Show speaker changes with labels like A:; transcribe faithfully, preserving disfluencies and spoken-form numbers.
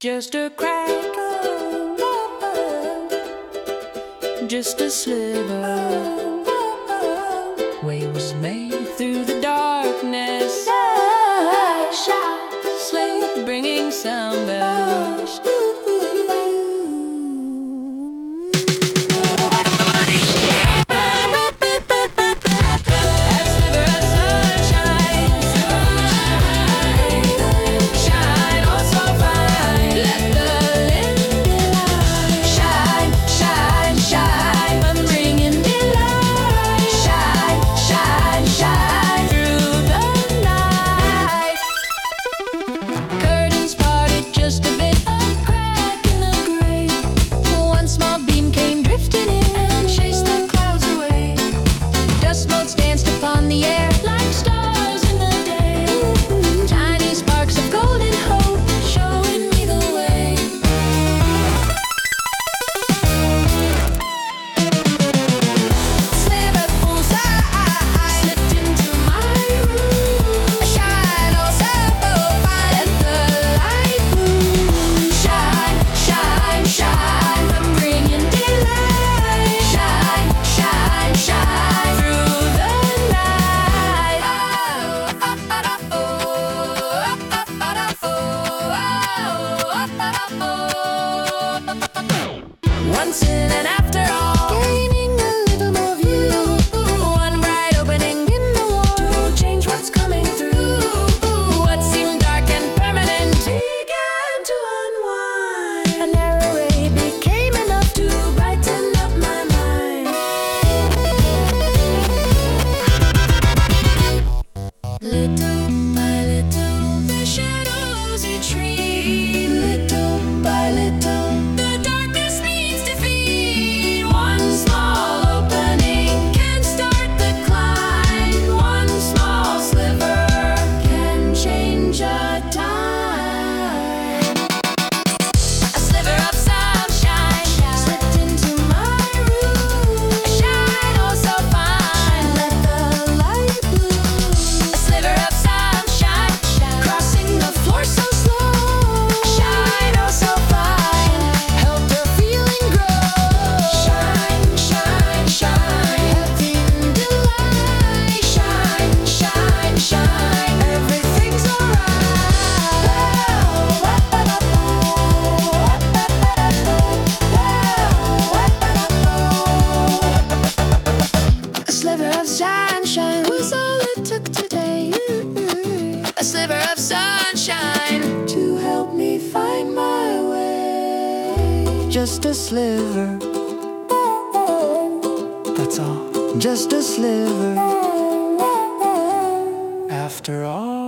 A: Just a crack, just a sliver. Waves made through the darkness, sleigh bringing sound bells. Once in and after all, gaining a little more view. One bright opening in the wall to change what's coming through. What seemed dark and permanent began to unwind. A narrow ray became enough to brighten up my mind. Little by little, the shadows retreat. Little by little, sunshine was all it took today. A sliver of sunshine to help me find my way. Just a sliver, that's all. Just a sliver, after all.